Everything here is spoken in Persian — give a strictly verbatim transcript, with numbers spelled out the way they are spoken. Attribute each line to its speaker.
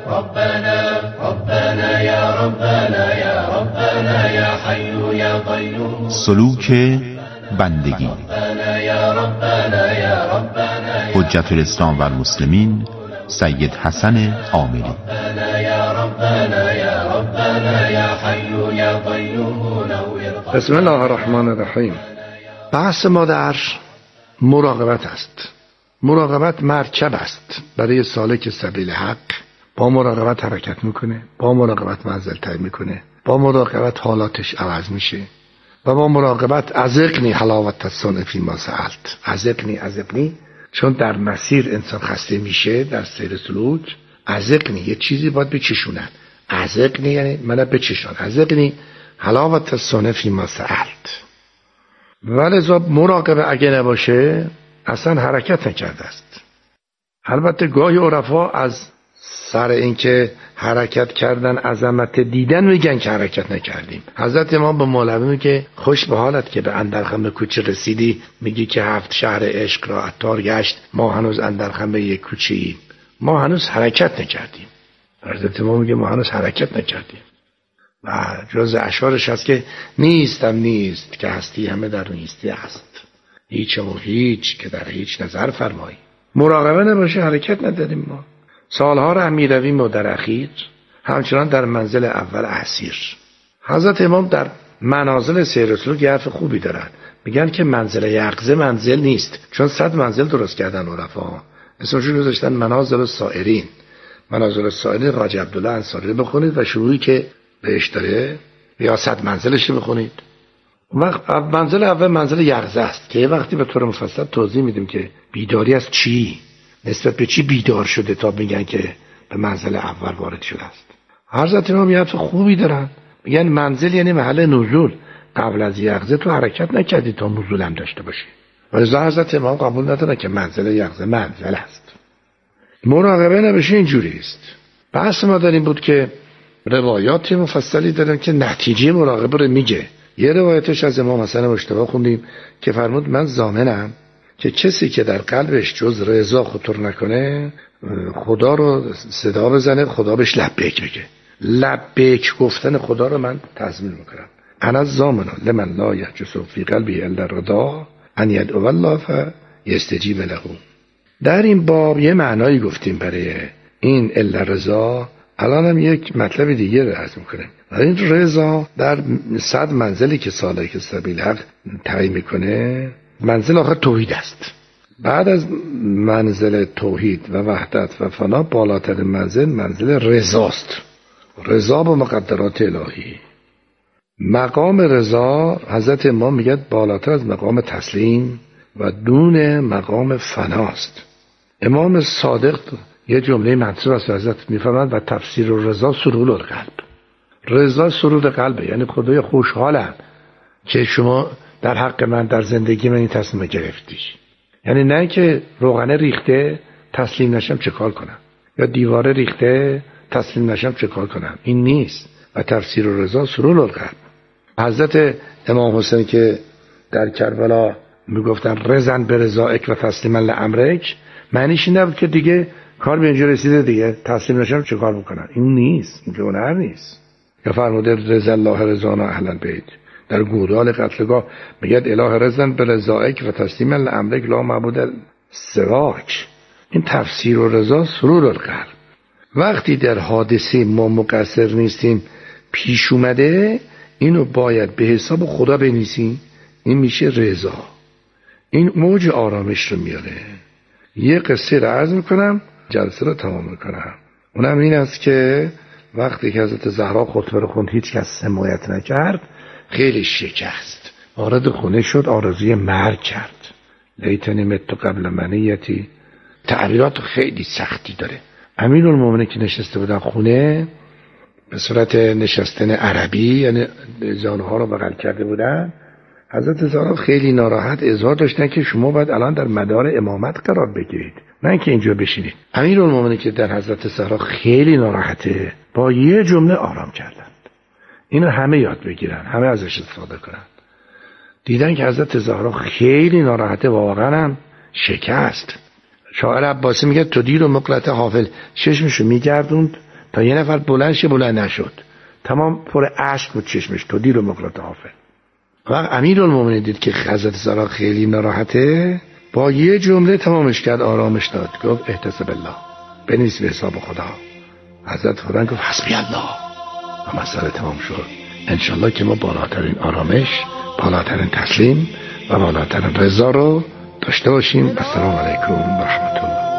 Speaker 1: ربنا ربنا یا ربنا یا ربنا یا حی یا قیوم.
Speaker 2: سلوک بندگی.
Speaker 1: ربنا یا ربنا یا ربنا
Speaker 2: حجت الاسلام و المسلمین سید حسن عامری.
Speaker 1: ربنا یا ربنا یا ربنا یا حی یا قیوم.
Speaker 3: بسم الله الرحمن الرحیم. بحث ما در مراقبت است. مراقبت مرکب است برای سالک سبیل حق. با مراقبت حرکت میکنه، با مراقبت منزل طی میکنه، با مراقبت حالاتش عوض میشه و با مراقبت ازقنی حلاوت الصنع فیما سألت. ازقنی ازقنی چون در مسیر انسان خسته میشه در سیر سلوک، ازقنی یه چیزی باید بچشونن. ازقنی یعنی منو بچشان. ازقنی حلاوت الصنع فیما سألت. ولذا مراقبه اگه نباشه اصلا حرکت نکرده است. البته گاهی عرفا از سر اینکه حرکت کردن عظمت دیدن میگن که حرکت نکردیم. حضرت امام به مولوی میگه خوش به حالت که به اندرخم کوچه رسیدی، میگی که هفت شهر عشق را عطار گشت، ما هنوز اندرخم یک کوچه ایم، ما هنوز حرکت نکردیم. حضرت امام میگه ما هنوز حرکت نکردیم. و جز اشعارش هست که نیستم نیست که هستی همه در نیستی است، هیچم و هیچ که در هیچ نظر فرمایی. مراقبه نباشه حرکت نداریم. ما سالها را میرویم و در اخیر همچنان در منزل اول اسیر. حضرت امام در منازل سیر سلوک حرف خوبی دارن، میگن که منزل یقظه منزل نیست، چون صد منزل درست کردن عرفا، اسمشون گذاشتن منازل السائرین. منازل السائرین حاجی عبدالله انصاری بخونید و شروعی که بهش داره یا صد منزلش بخونید. وقت منزل اول منزل یقظه است که یه وقتی به طور مفصل توضیح میدیم که بیداری از چی، نسبت به چی بیدار شده تا میگن که به منزل اول وارد شده است. حضرت امام یه حرف خوبی دارن، میگن منزل یعنی محل نزول. قبل از یقظه تو حرکت نکردی تا نزول هم داشته باشی. ولی حضرت امام قبول ندارن که منزل یقظه منزل است. مراقبه نباشه اینجوری است. بحث ما در این بود که روایات مفصلی دارن که نتیجه مراقبه رو میگه. یه روایتش از امام حسن مجتبی خوندیم که فرمود من ضامنم که کسی که در قلبش جز رضا خطور نکنه خدا رو صدا بزنه، خدا بهش لبیک بگه. لبیک گفتن خدا رو من تضمین میکنم. انا ضامن لمن لا یحجس فی قلبه الا الرضا ان یدعو الله فیستجیب له. در این باب یه معنایی گفتیم برای این الا رضا. الان هم یک مطلب دیگه رو عرض میکنم. این رضا در صد منزلی که سالک سبیل حق تعیین میکنه، منزل آخر توحید است. بعد از منزل توحید و وحدت و فنا، بالاترین منزل منزل رضاست. رضا با مقدرات الهی. مقام رضا حضرت امام میگه بالاتر از مقام تسلیم و دون مقام فناست. امام صادق یه جمله منصور از حضرت میفرماند و تفسیر رضا سرور القلب. رضا سرور قلبه، یعنی خدای خوشحالم که شما در حق من در زندگی من این تصمیم گرفتی. یعنی نه که روغنه ریخته تسلیم نشم چه کار کنم، یا دیواره ریخته تسلیم نشم چه کار کنم. این نیست. و تفسیر رضا سرور القلب. حضرت امام حسین که در کربلا میگفتن رضا برضایک و تسلیما لامرک، معنیش این نبود که دیگه کار به اینجا رسیده دیگه تسلیم نشم چه کار بکنم. این نیست، این که هنر نیست. یا فرموده رضا الله رضانا اهل البیت. در گودال قتلگاه میگه اله رضا برضایک و تسلیما لامرک لا معبود سواک. این تفسیر و رضا سرور القلب. وقتی در حادثه ما مقصر نیستیم پیش اومده، اینو باید به حساب خدا بنویسیم. این میشه رضا. این موج آرامش رو میاره. یه قصه رو عرض میکنم، جلسه رو تمام میکنم. اونم این است که وقتی که حضرت زهرا خطبه رو خوند هیچ کس حمایت نکرد، خیلی شکست، وارد خونه شد، آرزوی مرگ کرد. لیتنی مت قبل منیتی. تعبیرات خیلی سختی داره. امیرالمومنین که نشسته بودن خونه به صورت نشستن عربی، یعنی زانوها رو بغل کرده بودن، حضرت زهرا خیلی ناراحت اظهار داشتن که شما باید الان در مدار امامت قرار بگیرید، نه اینکه اینجا بشینید. امیرالمومنین که در حضرت زهرا خیلی ناراحته، با یه جمله آرام کردند. اینو همه یاد بگیرن، همه ازش استفاده کنن. دیدن که حضرت زهرا خیلی ناراحته، واقعا هم شکست. شاعر عباسی میگه تو دیر و مقلت حافل، چشمشو میگردوند تا یه نفر بلند شه، بلند نشد. تمام پر اشک بود چشمش، تو دیر و مقلات حافظ. وقت امیرالمومنین دید که حضرت زهرا خیلی ناراحته، با یه جمله تمامش کرد، آرامش داد. گفت احتسب بالله، بنویس به حساب خدا. حضرت فوراً گفت حسبی الله و مسئله تمام شد. انشالله که ما بالاترین آرامش، بالاترین تسلیم و بالاترین رضا رو داشته باشیم. السلام علیکم و رحمت الله.